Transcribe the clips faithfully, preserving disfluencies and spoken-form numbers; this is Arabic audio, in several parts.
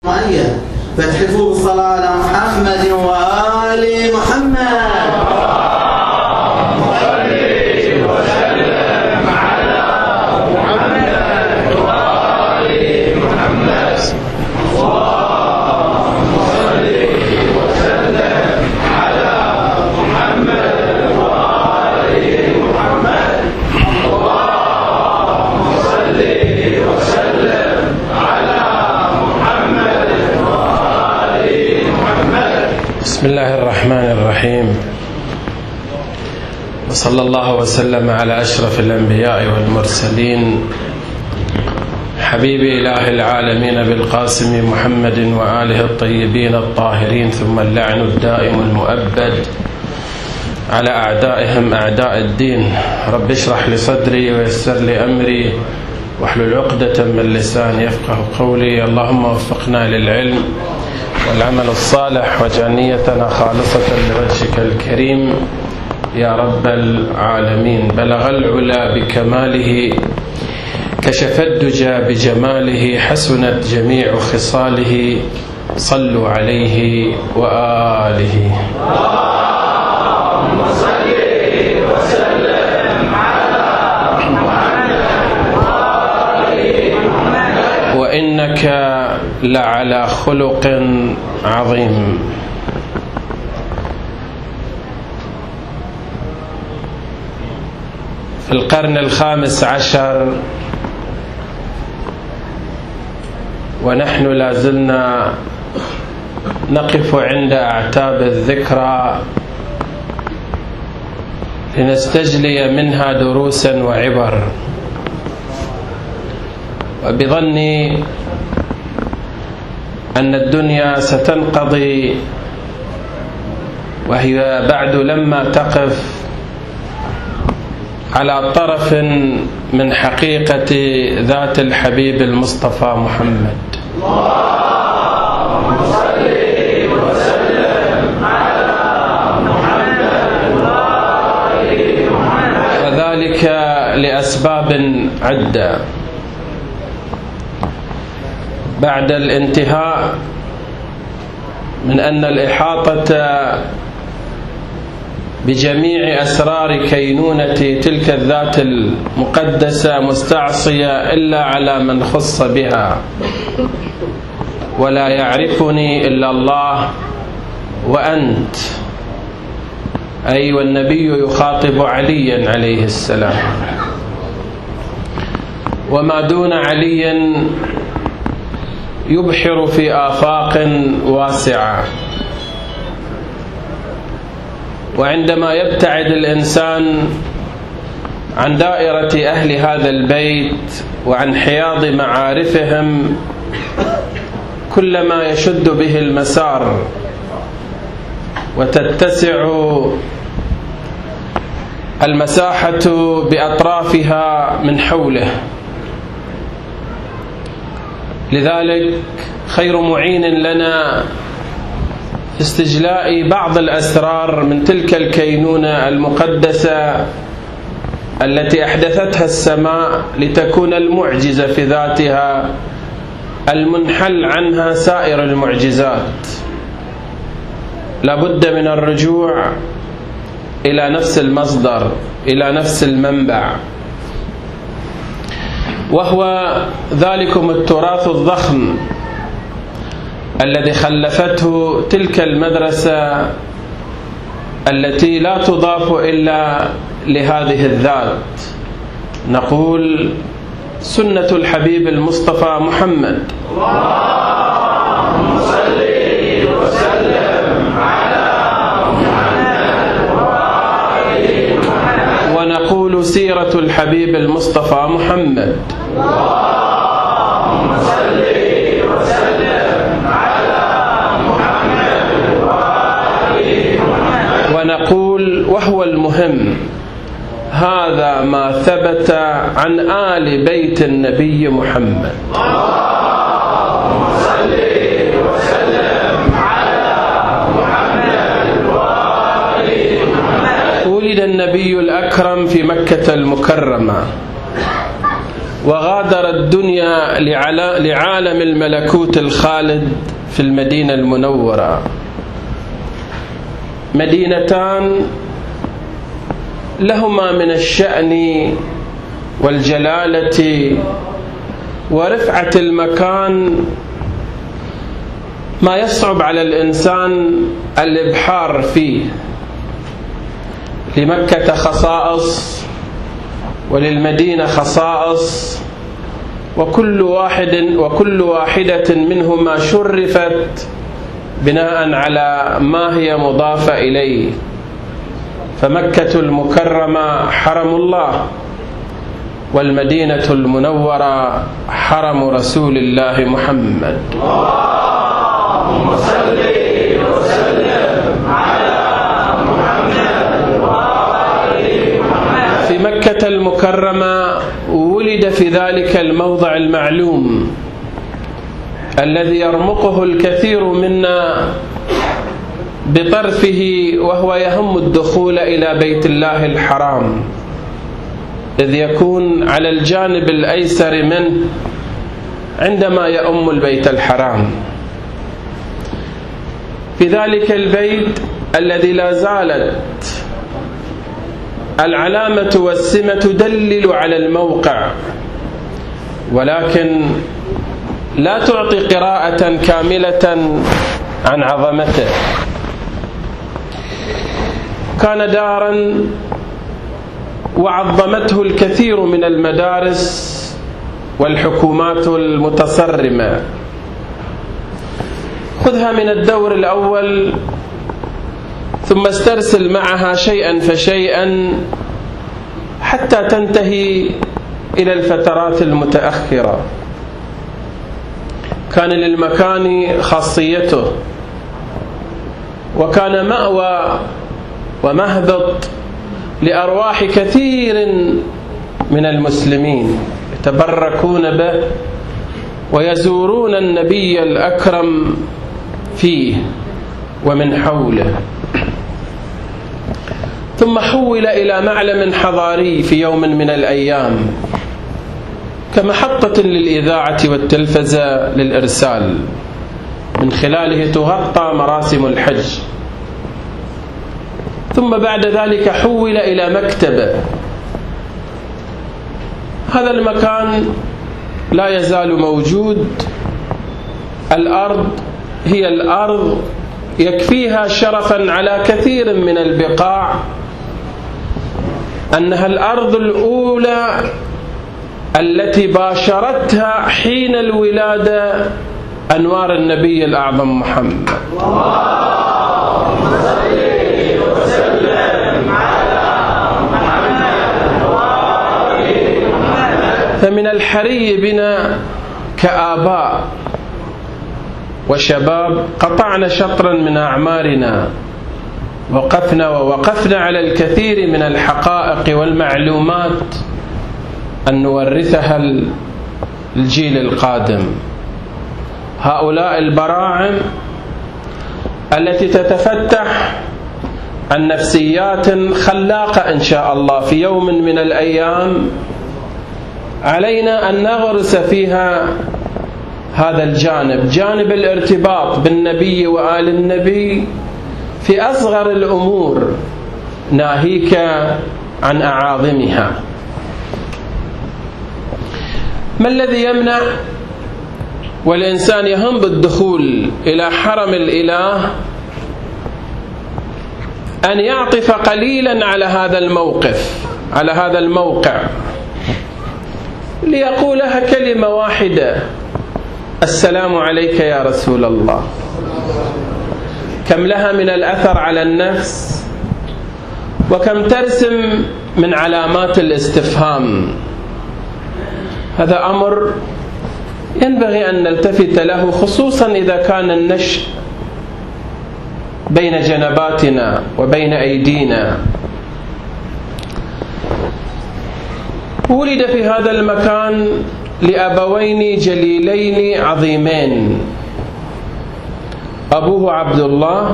فتحفوا بالصلاة على محمد وآل محمد. بسم الله الرحمن الرحيم، وصلى الله وسلم على أشرف الأنبياء والمرسلين حبيب إله العالمين بالقاسم محمد وآله الطيبين الطاهرين، ثم اللعن الدائم المؤبد على أعدائهم أعداء الدين. رب اشرح لي صدري ويسر لي أمري واحلل عقدة من لساني يفقه قولي. اللهم وفقنا للعلم والعمل الصالح واجعل نيتنا خالصة لوجهك الكريم يا رب العالمين. بلغ العلا بكماله، كشف الدجى بجماله، حسنت جميع خصاله، صلوا عليه وآله. اللهم صل وسلم على محمد وآل محمد وإنك لعلى خلق عظيم. في القرن الخامس عشر ونحن لازلنا نقف عند أعتاب الذكرى لنستجلي منها دروسا وعبر، وبظني أن الدنيا ستنقضي وهي بعد لما تقف على طرف من حقيقة ذات الحبيب المصطفى محمد. اللهم صل وسلم على محمد وآل محمد، وذلك لأسباب عدة. بعد الانتهاء من أن الإحاطة بجميع أسرار كينونة تلك الذات المقدسة مستعصية إلا على من خص بها، ولا يعرفني إلا الله وأنت، أي والنبي يخاطب عليا عليه السلام، وما دون علي يبحر في آفاق واسعة. وعندما يبتعد الإنسان عن دائرة أهل هذا البيت وعن حياض معارفهم، كلما يشد به المسار وتتسع المساحة بأطرافها من حوله. لذلك خير معين لنا في استجلاء بعض الأسرار من تلك الكينونة المقدسة التي أحدثتها السماء لتكون المعجزة في ذاتها المنحل عنها سائر المعجزات. لابد من الرجوع إلى نفس المصدر، إلى نفس المنبع، وهو ذلكم التراث الضخم الذي خلفته تلك المدرسة التي لا تضاف إلا لهذه الذات. نقول سنة الحبيب المصطفى محمد. اللهم صل وسلم على محمد وآل محمد، ونقول سيرة الحبيب المصطفى محمد. اللهم صل وسلم على محمد وآل محمد، ونقول وهو المهم هذا ما ثبت عن آل بيت النبي محمد. اللهم صل وسلم على محمد وآل محمد. ولد النبي الأكرم في مكة المكرمة وغادر الدنيا لعالم الملكوت الخالد في المدينة المنورة. مدينتان لهما من الشأن والجلالة ورفعة المكان ما يصعب على الإنسان الإبحار فيه. لمكة خصائص وللمدينة خصائص، وكل واحد وكل واحدة منهما شرفت بناء على ما هي مضافة إليه. فمكة المكرمة حرم الله، والمدينة المنورة حرم رسول الله محمد. اللهم صل وسلم على محمد وآل محمد. في مكة المكرمة ولد في ذلك الموضع المعلوم الذي يرمقه الكثير منا بطرفه، وهو يهم الدخول إلى بيت الله الحرام، إذ يكون على الجانب الأيسر منه عندما يؤم البيت الحرام. في ذلك البيت الذي لا زالت العلامة والسمة تدلل على الموقع، ولكن لا تعطي قراءة كاملة عن عظمته. كان دارا وعظمته الكثير من المدارس والحكومات المتصرمة. خذها من الدور الأول ثم استرسل معها شيئا فشيئا حتى تنتهي إلى الفترات المتأخرة. كان للمكان خاصيته، وكان مأوى ومهبط لأرواح كثير من المسلمين يتبركون به ويزورون النبي الأكرم فيه ومن حوله. ثم حول إلى معلم حضاري في يوم من الأيام كمحطة للإذاعة والتلفزة للإرسال، من خلاله تغطى مراسم الحج. ثم بعد ذلك حول إلى مكتبة. هذا المكان لا يزال موجود. الأرض هي الأرض، يكفيها شرفا على كثير من البقاع أنها الأرض الأولى التي باشرتها حين الولادة أنوار النبي الأعظم محمد. اللهم صل وسلم على محمد وآل محمد. فمن الحري بنا كآباء وشباب قطعنا شطرا من أعمارنا، وقفنا ووقفنا على الكثير من الحقائق والمعلومات أن نورثها الجيل القادم. هؤلاء البراعم التي تتفتح عن نفسيات خلاقة إن شاء الله في يوم من الأيام، علينا أن نغرس فيها هذا الجانب، جانب الارتباط بالنبي وآل النبي في أصغر الأمور، ناهيك عن أعاظمها. ما الذي يمنع والإنسان يهم بالدخول إلى حرم الإله أن يعطف قليلا على هذا الموقف، على هذا الموقع، ليقولها كلمة واحدة: السلام عليك يا رسول الله. كم لها من الأثر على النفس، وكم ترسم من علامات الاستفهام. هذا أمر ينبغي أن نلتفت له، خصوصا إذا كان النشء بين جنباتنا وبين أيدينا. ولد في هذا المكان لأبوين جليلين عظيمين، أبوه عبد الله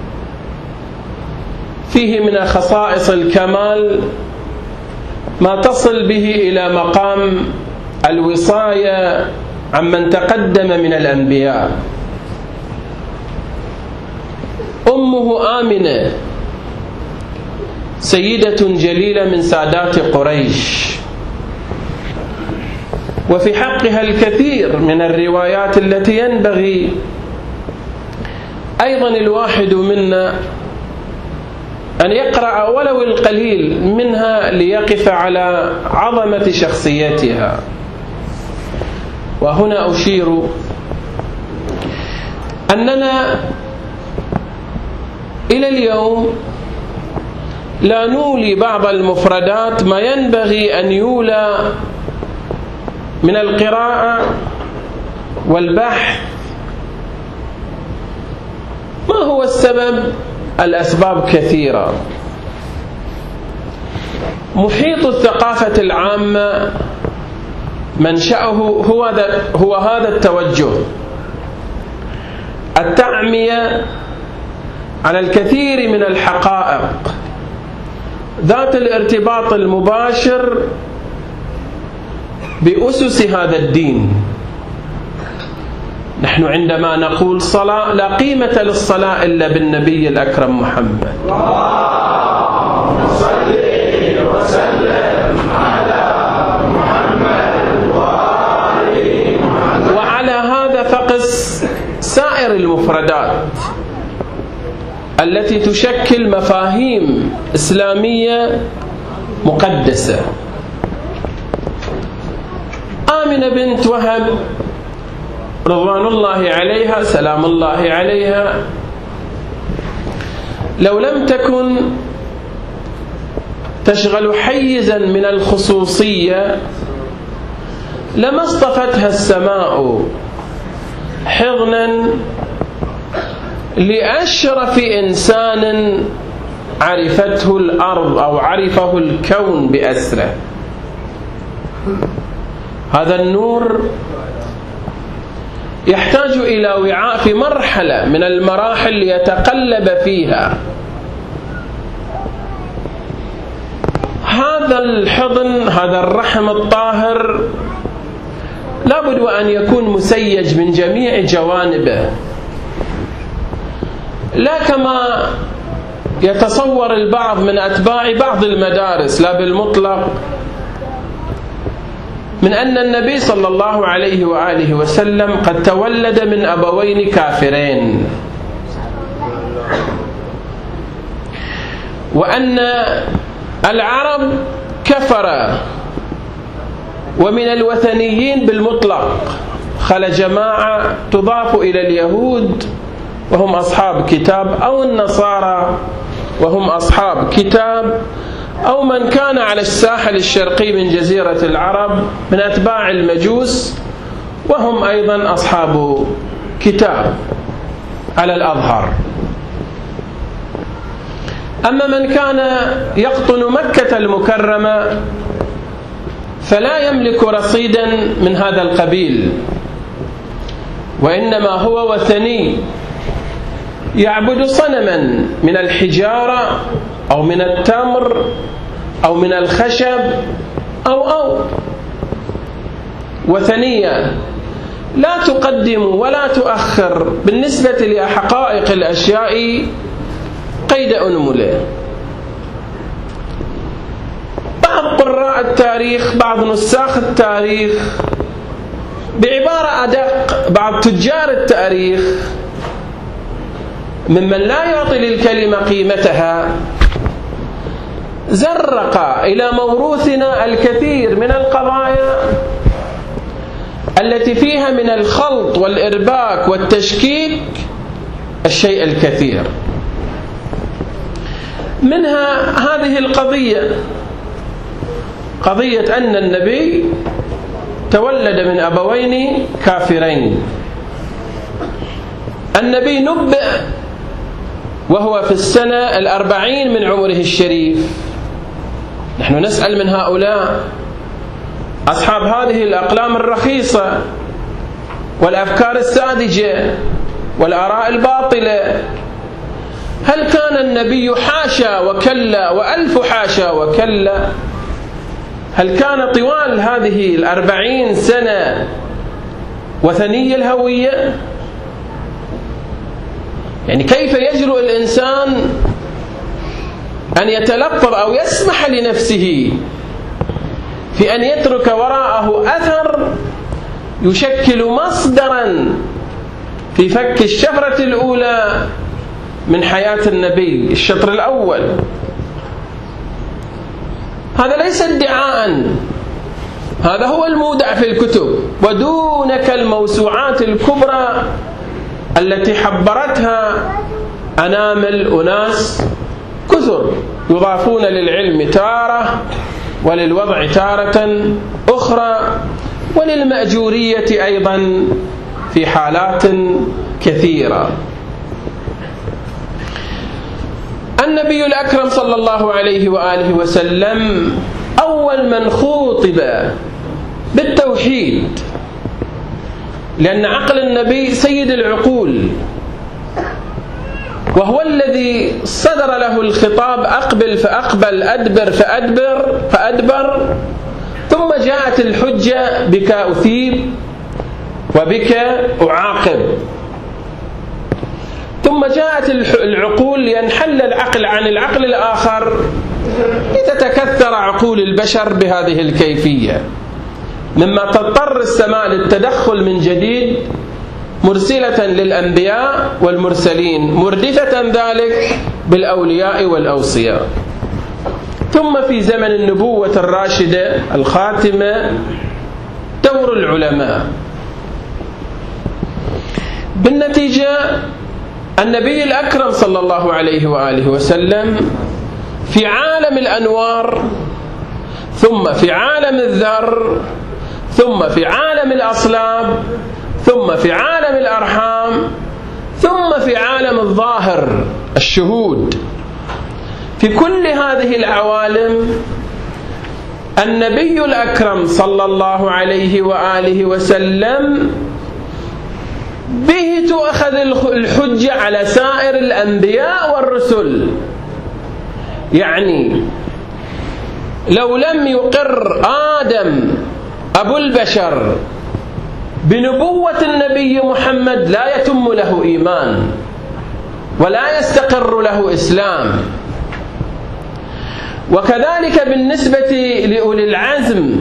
فيه من خصائص الكمال ما تصل به إلى مقام الوصاية عمن تقدم من الأنبياء. أمه آمنة سيدة جليلة من سادات قريش، وفي حقها الكثير من الروايات التي ينبغي أيضا الواحد منا أن يقرأ ولو القليل منها ليقف على عظمة شخصيتها. وهنا أشير أننا إلى اليوم لا نولي بعض المفردات ما ينبغي أن يولى من القراءة والبحث. ما هو السبب؟ الأسباب كثيرة. محيط الثقافة العامة منشأه هو هذا هو هذا التوجه، التعمية على الكثير من الحقائق ذات الارتباط المباشر بأسس هذا الدين. نحن عندما نقول صلاة لا قيمة للصلاة إلا بالنبي الأكرم محمد. اللهم صل وسلم على محمد وآل محمد. وعلى هذا فقس سائر المفردات التي تشكل مفاهيم إسلامية مقدسة. آمنة بنت وهب رضوان الله عليها سلام الله عليها لو لم تكن تشغل حيزا من الخصوصية لما اصطفتها السماء حضنا لأشرف إنسان عرفته الأرض أو عرفه الكون بأسره. هذا النور يحتاج إلى وعاء في مرحلة من المراحل ليتقلب فيها. هذا الحضن، هذا الرحم الطاهر لابد أن يكون مسيج من جميع جوانبه، لا كما يتصور البعض من أتباع بعض المدارس، لا بالمطلق، من أن النبي صلى الله عليه وآله وسلم قد تولد من أبوين كافرين، وأن العرب كفر ومن الوثنيين بالمطلق، خل جماعة تضاف إلى اليهود وهم أصحاب كتاب، أو النصارى وهم أصحاب كتاب، أو من كان على الساحل الشرقي من جزيرة العرب من أتباع المجوس وهم أيضا أصحاب كتاب على الأظهر. أما من كان يقطن مكة المكرمة فلا يملك رصيدا من هذا القبيل، وإنما هو وثني يعبد صنما من الحجارة أو من التمر أو من الخشب أو أو وثنية لا تقدم ولا تؤخر بالنسبة لحقائق الأشياء قيد أنمله. بعض قراء التاريخ، بعض نساخ التاريخ، بعبارة أدق بعض تجار التاريخ ممن لا يعطي للكلمة قيمتها زرق إلى موروثنا الكثير من القضايا التي فيها من الخلط والإرباك والتشكيك الشيء الكثير. منها هذه القضية، قضية أن النبي تولد من أبوين كافرين. النبي نبئ وهو في السنة الأربعين من عمره الشريف. نحن نسأل من هؤلاء أصحاب هذه الأقلام الرخيصة والأفكار الساذجة والآراء الباطلة، هل كان النبي حاشا وكلا وألف حاشا وكلا هل كان طوال هذه الأربعين سنة وثني الهوية؟ يعني كيف يجرؤ الإنسان أن يتلفظ أو يسمح لنفسه في أن يترك وراءه أثر يشكل مصدرا في فك الشفرة الأولى من حياة النبي، الشطر الأول؟ هذا ليس ادعاء، هذا هو المودع في الكتب. ودونك الموسوعات الكبرى التي حبرتها أنامل أناس كثر يضافون للعلم تارة وللوضع تارة أخرى وللمأجورية أيضا في حالات كثيرة. النبي الأكرم صلى الله عليه وآله وسلم أول من خوطب بالتوحيد، لأن عقل النبي سيد العقول، وهو الذي صدر له الخطاب: أقبل فأقبل، أدبر فأدبر فأدبر. ثم جاءت الحجة: بك أثيب وبك أعاقب. ثم جاءت العقول لينحل العقل عن العقل الآخر لتتكثر عقول البشر بهذه الكيفية، مما تضطر السماء للتدخل من جديد، مرسلة للأنبياء والمرسلين، مردفة ذلك بالأولياء والأوصياء. ثم في زمن النبوة الراشدة الخاتمة دور العلماء. بالنتيجة النبي الأكرم صلى الله عليه وآله وسلم في عالم الأنوار، ثم في عالم الذر، ثم في عالم الأصلاب، ثم في عالم الأرحام، ثم في عالم الظاهر الشهود. في كل هذه العوالم النبي الأكرم صلى الله عليه وآله وسلم به تؤخذ الحجة على سائر الأنبياء والرسل. يعني لو لم يقر آدم أبو البشر بنبوة النبي محمد لا يتم له إيمان ولا يستقر له إسلام. وكذلك بالنسبة لأولي العزم: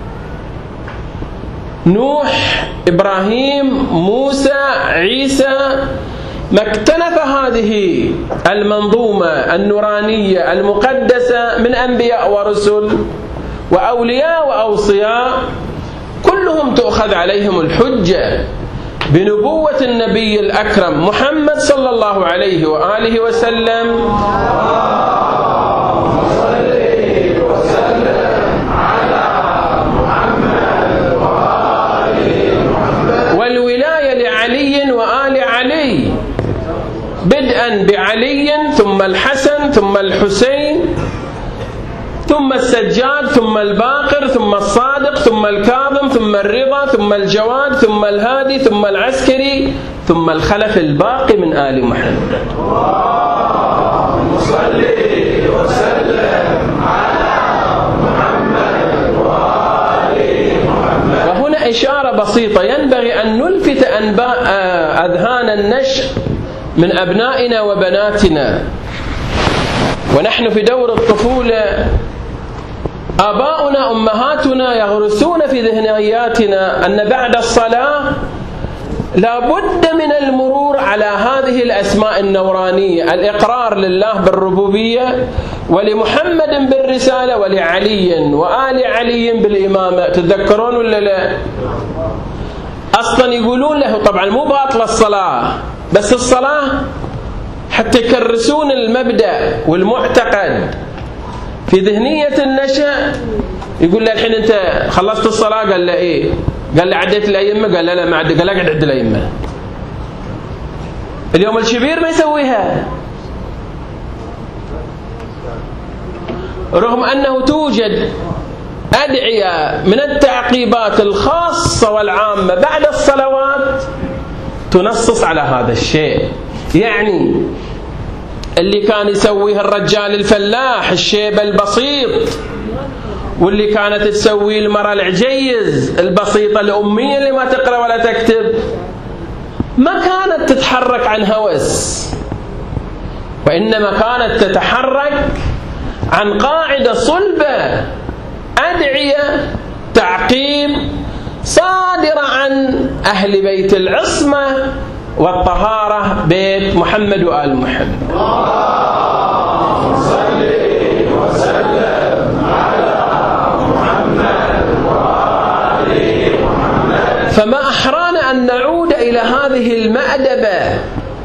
نوح، إبراهيم، موسى، عيسى، ما اكتنف هذه المنظومة النورانية المقدسة من أنبياء ورسل وأولياء وأوصياء، كلهم تؤخذ عليهم الحجة بنبوة النبي الأكرم محمد صلى الله عليه وآله وسلم. والولاية لعلي وآل علي، بدءا بعلي ثم الحسن ثم الحسين ثم السجاد ثم الباقر ثم الصادق ثم الكاظم ثم الرضا ثم الجواد ثم الهادي ثم العسكري ثم الخلف الباقي من آل محمد. اللهم صل وسلم على محمد وآل محمد. وهنا إشارة بسيطة ينبغي أن نلفت أذهان النشء من أبنائنا وبناتنا ونحن في دور الطفولة. آباؤنا أمهاتنا يغرسون في ذهنياتنا أن بعد الصلاة لا بد من المرور على هذه الأسماء النورانية: الإقرار لله بالربوبية، ولمحمد بالرسالة، ولعلي وآل علي بالإمامة. تتذكرون ولا لا؟ أصلا يقولون له طبعا مو باطل الصلاة، بس الصلاة حتى يكرسون المبدأ والمعتقد في ذهنية النشأ. يقول له الحين أنت خلصت الصلاة؟ قال له إيه؟ قال له عديت الأئمة؟ قال له لا ما عديت. قال له قاعد عد الأئمة. اليوم الشبير ما يسويها، رغم أنه توجد أدعية من التعقيبات الخاصة والعامة بعد الصلوات تنصص على هذا الشيء. يعني اللي كان يسويه الرجال الفلاح الشيب البسيط واللي كانت تسوي المرأة العجيز البسيطة الأمية اللي ما تقرأ ولا تكتب، ما كانت تتحرك عن هوس، وإنما كانت تتحرك عن قاعدة صلبة، أدعية تعقيم صادرة عن أهل بيت العصمة والطهارة، بيت محمد وآل محمد. اللهم صل وسلم على محمد وآل محمد. فما أحرانا أن نعود إلى هذه المأدبة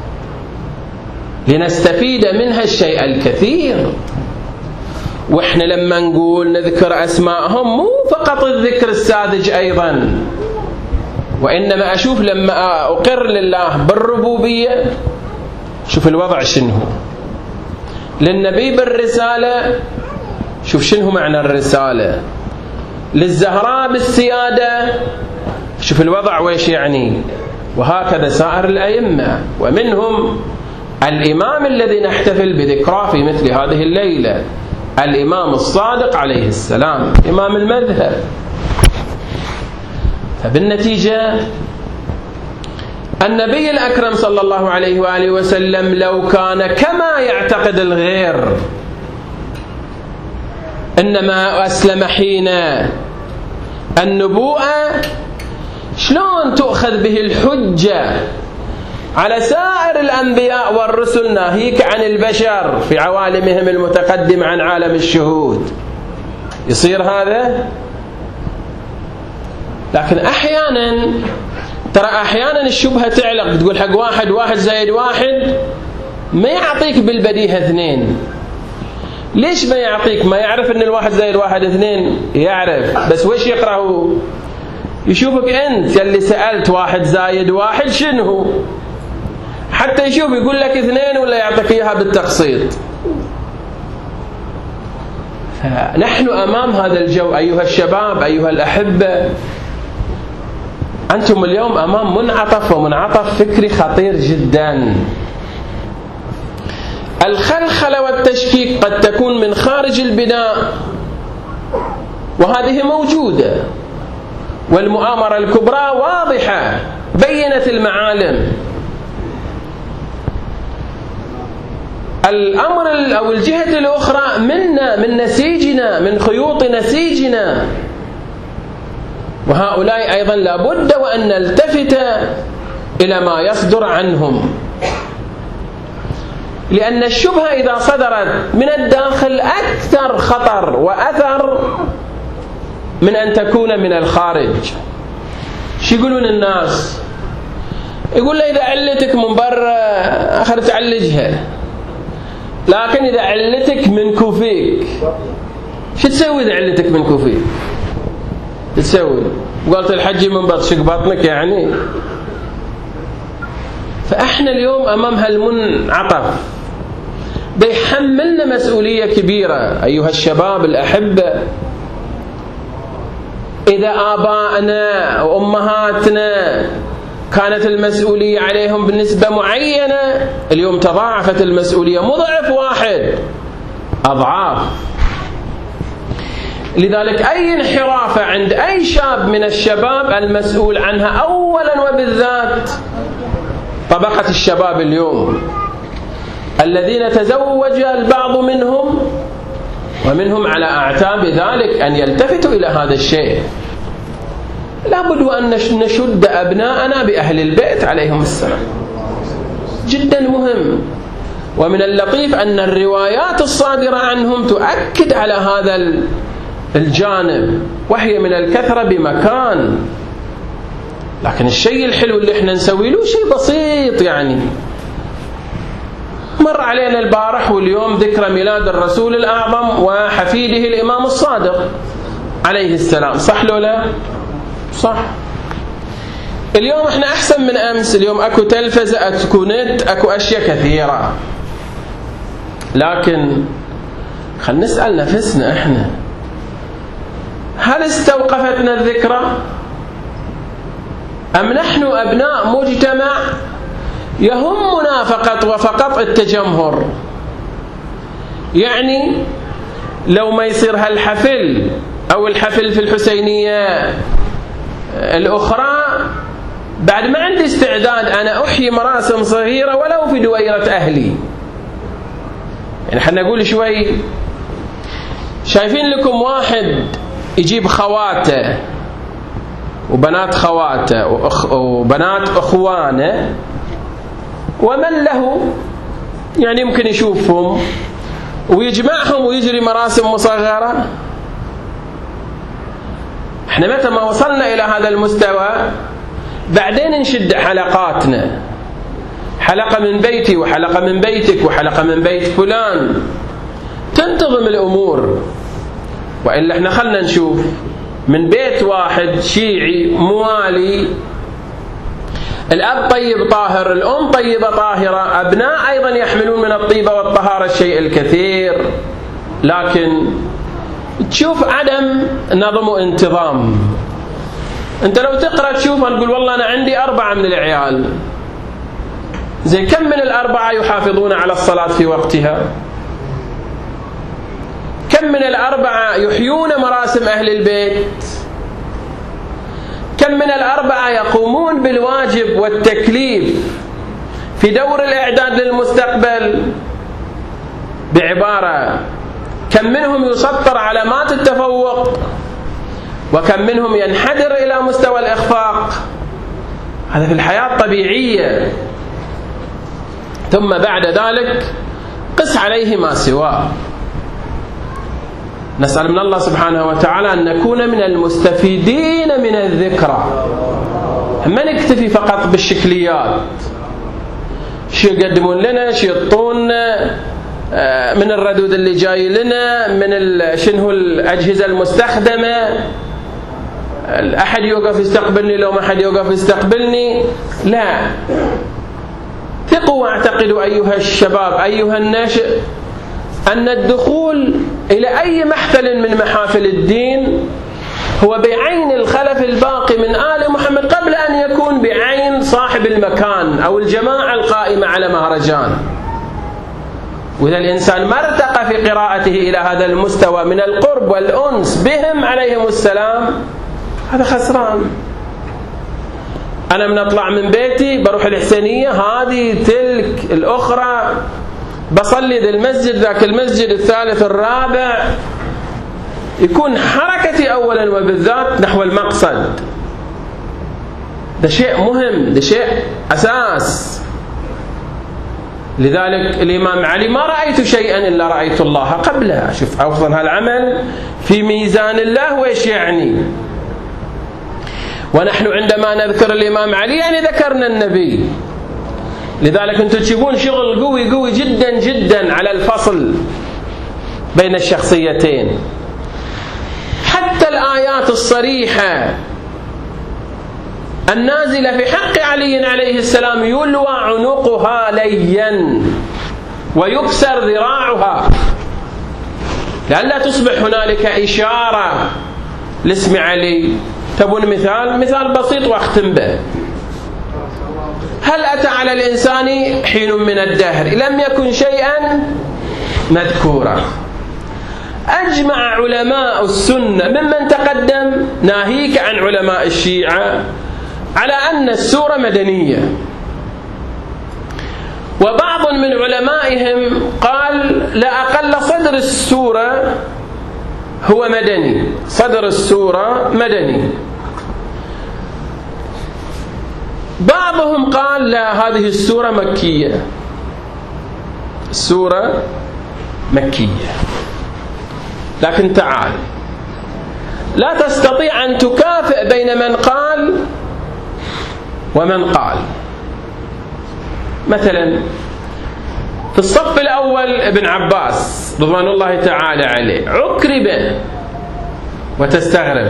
لنستفيد منها الشيء الكثير. وإحنا لما نقول نذكر أسماءهم مو فقط الذكر الساذج أيضا، وإنما أشوف لما أقر لله بالربوبية شوف الوضع شنو، للنبي بالرسالة شوف شنو معنى الرسالة، للزهراء بالسيادة شوف الوضع ويش يعني، وهكذا سائر الأئمة، ومنهم الإمام الذي نحتفل بذكراه في مثل هذه الليلة، الإمام الصادق عليه السلام، إمام المذهب. فبالنتيجة النبي الأكرم صلى الله عليه وآله وسلم لو كان كما يعتقد الغير إنما أسلم حين النبوءة، شلون تؤخذ به الحجة على سائر الأنبياء والرسل ناهيك عن البشر في عوالمهم المتقدمة عن عالم الشهود؟ يصير هذا؟ لكن أحيانا ترى أحيانا الشبهة تعلق، تقول حق واحد واحد زائد واحد ما يعطيك بالبديهة اثنين. ليش ما يعطيك؟ ما يعرف أن الواحد زائد واحد اثنين، يعرف، بس وش يقرأه؟ يشوفك أنت اللي سألت واحد زائد واحد شنو، حتى يشوف يقول لك اثنين ولا يعطيك إياها بالتقسيط. فنحن أمام هذا الجو أيها الشباب أيها الأحبة، أنتم اليوم أمام منعطف ومنعطف فكري خطير جدا. الخلخلة والتشكيك قد تكون من خارج البناء وهذه موجودة، والمؤامرة الكبرى واضحة بينت المعالم. الأمر أو الجهة الأخرى منا، من نسيجنا، من خيوط نسيجنا، وهؤلاء أيضا لابد وأن نلتفت إلى ما يصدر عنهم، لأن الشبهة إذا صدرت من الداخل أكثر خطر وأثر من أن تكون من الخارج. شو يقولون الناس؟ يقول له إذا علتك من برا آخر تعالجها، لكن إذا علتك من كوفيك شو تسوي؟ إذا علتك من كوفيك تسوي؟ قالت الحج من بطشك بطنك يعني. فإحنا اليوم أمام هالمنعطف ده يحملنا مسؤولية كبيرة أيها الشباب الأحبة. إذا آبائنا وأمهاتنا كانت المسؤولية عليهم بنسبة معينة، اليوم تضاعفت المسؤولية مضاعف واحد، أضعاف. لذلك أي انحرافة عند أي شاب من الشباب المسؤول عنها أولا وبالذات طبقة الشباب اليوم الذين تزوج البعض منهم، ومنهم على أعتاب ذلك أن يلتفتوا إلى هذا الشيء. لابد وأن نشد أبناءنا بأهل البيت عليهم السلام، جدا مهم. ومن اللطيف أن الروايات الصادرة عنهم تؤكد على هذا الجانب، وهي من الكثرة بمكان. لكن الشيء الحلو اللي احنا نسوي له شيء بسيط، يعني مر علينا البارح واليوم ذكرى ميلاد الرسول الأعظم وحفيده الإمام الصادق عليه السلام، صح لو لا؟ صح. اليوم احنا أحسن من أمس، اليوم أكو تلفزة، أكو نت، أكو أشياء كثيرة. لكن خلنا نسأل نفسنا احنا، هل استوقفتنا الذكرى؟ أم نحن أبناء مجتمع يهمنا فقط وفقط التجمهر؟ يعني لو ما يصير هالحفل أو الحفل في الحسينية الأخرى، بعد ما عندي استعداد أنا أحيي مراسم صغيرة ولو في دويرة أهلي. يعني حنا نقول شوي، شايفين لكم واحد يجيب خواته وبنات خواته وأخ وبنات أخوانه ومن له يعني يمكن يشوفهم ويجمعهم ويجري مراسم مصغرة. احنا متى ما وصلنا إلى هذا المستوى بعدين نشد حلقاتنا، حلقة من بيتي وحلقة من بيتك وحلقة من بيت فلان، تنتظم الأمور. وإلا احنا خلنا نشوف من بيت واحد شيعي موالي، الأب طيب طاهر، الأم طيبة طاهرة، أبناء أيضا يحملون من الطيبة والطهارة الشيء الكثير، لكن تشوف عدم نظم وانتظام. أنت لو تقرأ تشوف تقول والله أنا عندي أربعة من العيال، زي كم من الأربعة يحافظون على الصلاة في وقتها؟ كم من الأربعة يحيون مراسم أهل البيت؟ كم من الأربعة يقومون بالواجب والتكليف في دور الإعداد للمستقبل؟ بعبارة، كم منهم يسطر علامات التفوق وكم منهم ينحدر إلى مستوى الإخفاق؟ هذا في الحياة الطبيعية. ثم بعد ذلك قس عليه ما سواه. نسأل من الله سبحانه وتعالى أن نكون من المستفيدين من الذكرى، ما نكتفي فقط بالشكليات، شو يقدمون لنا، شو يعطونا من الردود اللي جاي لنا، من شنو الأجهزة المستخدمة، أحد يوقف يستقبلني لو ما أحد يوقف يستقبلني. لا، ثقوا واعتقدوا أيها الشباب أيها الناشئ أن الدخول إلى أي محفل من محافل الدين هو بعين الخلف الباقي من آل محمد قبل أن يكون بعين صاحب المكان أو الجماعة القائمة على مهرجان. وإذا الإنسان ما ارتقى في قراءته إلى هذا المستوى من القرب والأنس بهم عليهم السلام، هذا خسران. أنا من أطلع من بيتي بروح الحسينية هذه تلك الأخرى، بصلي ذا المسجد ذاك المسجد الثالث الرابع، يكون حركتي أولا وبالذات نحو المقصد. ده شيء مهم، ده شيء أساس. لذلك الإمام علي ما رأيت شيئا إلا رأيت الله قبله. شوف أوصل هالعمل في ميزان الله وإيش يعني. ونحن عندما نذكر الإمام علي يعني ذكرنا النبي. لذلك أنتم تشوفون شغل قوي قوي جدا جدا على الفصل بين الشخصيتين. حتى الآيات الصريحة النازلة في حق علي عليه السلام يلوى عنقها ليا ويكسر ذراعها، لئلا تصبح هنالك إشارة لاسم علي. تبون مثال؟ مثال بسيط واختم به. هل أتى على الإنسان حين من الدهر لم يكن شيئا مذكورا؟ أجمع علماء السنة ممن تقدم ناهيك عن علماء الشيعة على أن السورة مدنية، وبعض من علمائهم قال لا أقل صدر السورة هو مدني، صدر السورة مدني. بعضهم قال لا، هذه السورة مكية، السورة مكية. لكن تعال، لا تستطيع أن تكافئ بين من قال ومن قال. مثلا في الصف الأول ابن عباس رضوان الله تعالى عليه عكرب، وتستغرب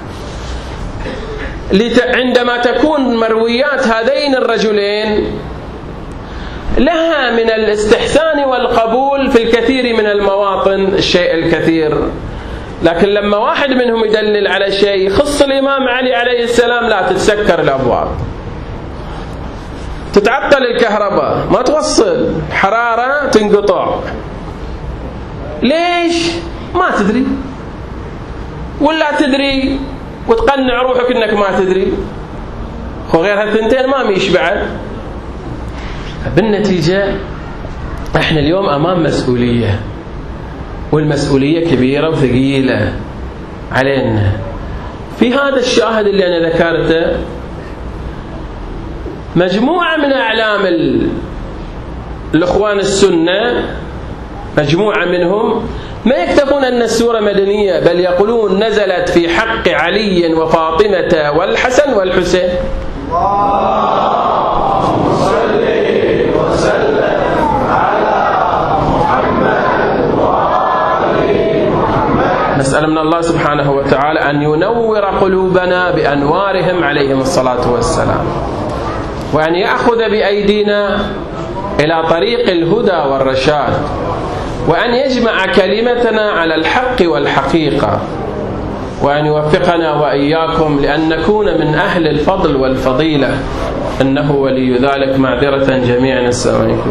عندما تكون مرويات هذين الرجلين لها من الاستحسان والقبول في الكثير من المواطن الشيء الكثير، لكن لما واحد منهم يدلل على شيء يخص الإمام علي عليه السلام لا تتسكر الأبواب، تتعطل الكهرباء، ما توصل، حرارة تنقطع. ليش؟ ما تدري. ولا تدري وتقنع روحك انك ما تدري؟ وغير هالثنتين ما ميش بعد. بالنتيجة احنا اليوم امام مسؤولية، والمسؤولية كبيرة وثقيلة علينا. في هذا الشاهد اللي انا ذكرته مجموعة من اعلام الاخوان السنة، مجموعة منهم ما يكتفون أن السورة مدنية، بل يقولون نزلت في حق علي وفاطمة والحسن والحسين. اللهم صل وسلم على محمد وآل محمد. نسأل من الله سبحانه وتعالى أن ينور قلوبنا بأنوارهم عليهم الصلاة والسلام، وأن يأخذ بأيدينا إلى طريق الهدى والرشاد، وأن يجمع كلمتنا على الحق والحقيقة، وأن يوفقنا وإياكم لأن نكون من أهل الفضل والفضيلة، إنه ولي ذلك. معذرة جميعا، السلام عليكم.